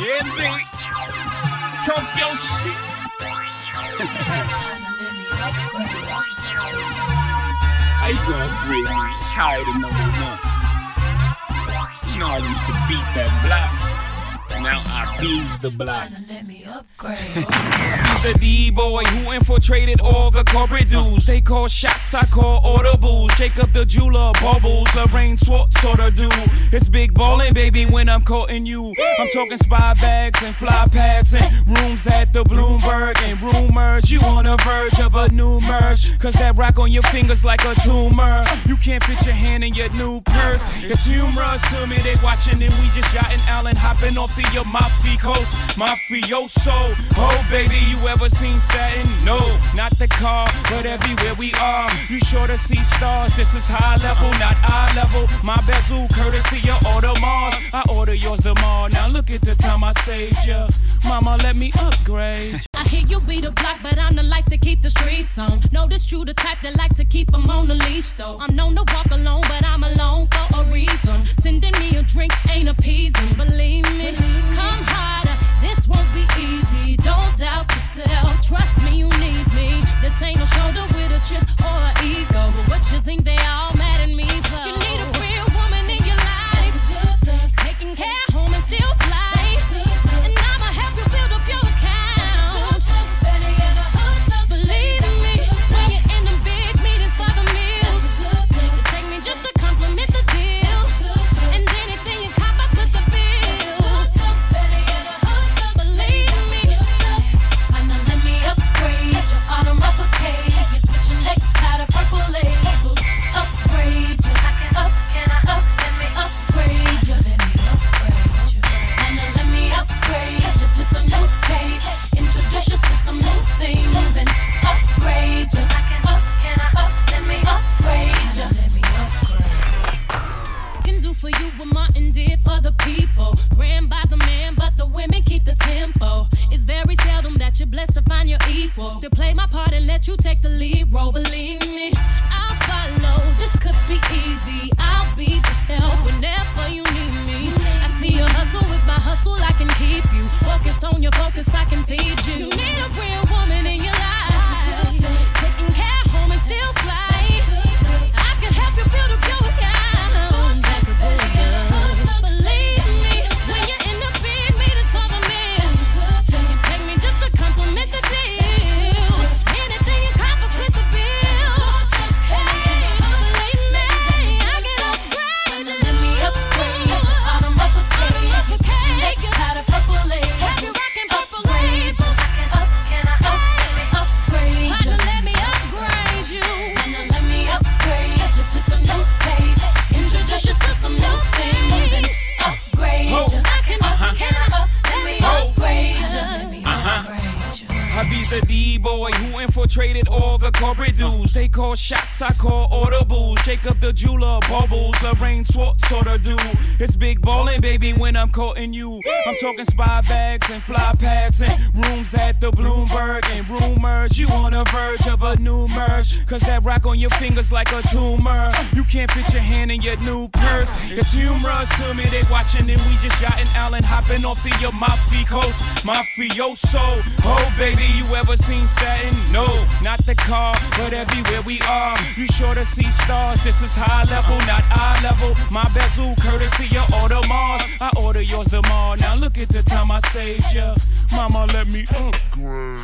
Yeah, baby. Tokyo shit. How you gonna upgrade me? Tired of number one. You know I used to beat that block. Now I bees the block. Let me upgrade. He's the D-boy who infiltrated all the corporate dudes. They call shots, I call audibles. Jacob the jeweler, bubbles, Lorraine Swartz sorta do. It's big ballin', baby, when I'm courting you. I'm talking spy bags and fly pads and rooms at the Bloomberg and rumors. You on the verge of a new merge, cause that rock on your fingers like a tumor. You can't fit your hand in your new purse. It's humorous to me, they watching and we just yachting Allen, hopping off the Amalfi Coast. Mafioso, oh baby, you ever seen satin? No, not the car, but everywhere we are. You sure to see stars, this is high level, not eye level. My bezel, courtesy of Audemars. I order yours tomorrow, now look at the time I saved ya. Mama, let me upgrade. I hear you be the block, but I'm the life to keep the streets on. Notice you the type that like to keep them on the leash though. I'm known to walk alone, but I'm alone for a reason. Sending me a drink ain't appeasing, believe me. Come harder, this won't be easy. Don't doubt yourself, trust me, you need me. This ain't a shoulder with a chip or an ego. But what you think they all mad at me for? You need a real woman in your life, taking care home and still fly. And I'ma help you build up your account. Believe me, when you're in them big meetings for the meals, you take me just to compliment the deal. And anything you cop, I split the bill. Believe me, and now let me upgrade your autumn uppercase. You're switching necktie to purple labels. Upgrade you, let me upgrade you. Let me upgrade you. And now let me upgrade you, flip a new page, introduce you to some new things and upgrade you. Let me upgrade you. Let me upgrade. Can do for you what Martin did for the people. Ran by the man, but the women keep the tempo. It's very seldom that you're blessed to find your equal. Still play my part and let you take the lead role. Believe me, I'll follow. This could be easy. I'll be the help whenever you need me. I see you hustle with my hustle. I can keep you focused on your focus. I can feed you. You need a real woman in your life, taking care home and still fly. I can help you build up your account. That's a good girl. Believe me, when you're in the big meetings for the meals, you take me just to compliment the deal. Anything you cop, I split the bill. Hey, believe me, I can upgrade you. Let me upgrade you. Autumn upgrade you. Necktie to purple labels. Have you rocking purple labels? Can I upgrade you? Partner, let me upgrade you. And now let me upgrade you. Flip a new page, introduce you to some new things and upgrade you. Can I let me upgrade you? Let me upgrade you. Hubby's the D-boy who infiltrated all the corporate dudes. They call shots, I call audibles. Jacob the jeweler, bubbles, Lorraine Swartz sorta do. It's big ballin', baby, when I'm courting you. I'm talking spy bags and fly pads and rooms at the Bloomberg and rumors. You on the verge of a new merge, cause that rock on your fingers like a tumor. You can't fit your hand in your new purse. It's humorous to me, they watching and we just yachting Allen, hopping off the Amalfi Coast. Mafioso, oh baby, you ever seen satin? No, not the car, but everywhere we are. You sure to see stars, this is high level, not eye level. My bezel, courtesy of Audemars. I order yours tomorrow, now look at the time I saved ya. Mama, let me upgrade.